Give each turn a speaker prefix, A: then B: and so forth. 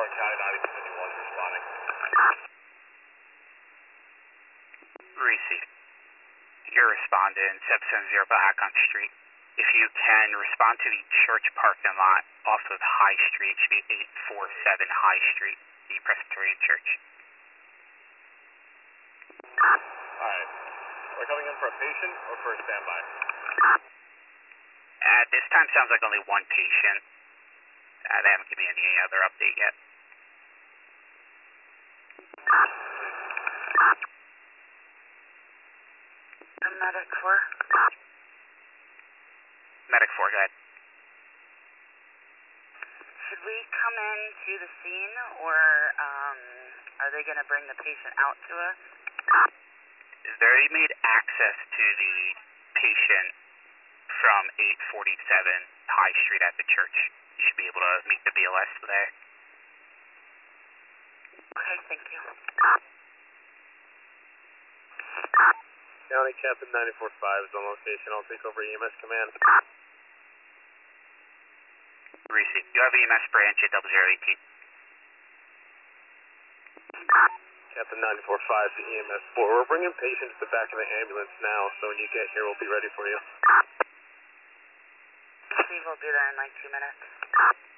A: Orange County 9251 is responding.
B: Receive. You're responding 770 Akon Street. If you can, respond to the church parking lot off of High Street. It should be 847 High Street, the Presbyterian Church.
A: Alright. We're coming in for a patient or for a standby?
B: At this time, sounds like only one patient. They haven't given me any other update yet.
C: Medic 4.
B: Medic 4, go ahead.
C: Should we come in to the scene, or are they going to bring the patient out to us?
B: They made access to the patient from 847 High Street at the church. You should be able to meet the BLS there.
C: Okay, thank you.
A: County Captain 945 is on location. I'll take over EMS command.
B: Receive. You have EMS branch at 0018.
A: Captain 945 to EMS 4. We're bringing patients to the back of the ambulance now, so when you get here, we'll be ready for you.
C: Steve will be there in like 2 minutes.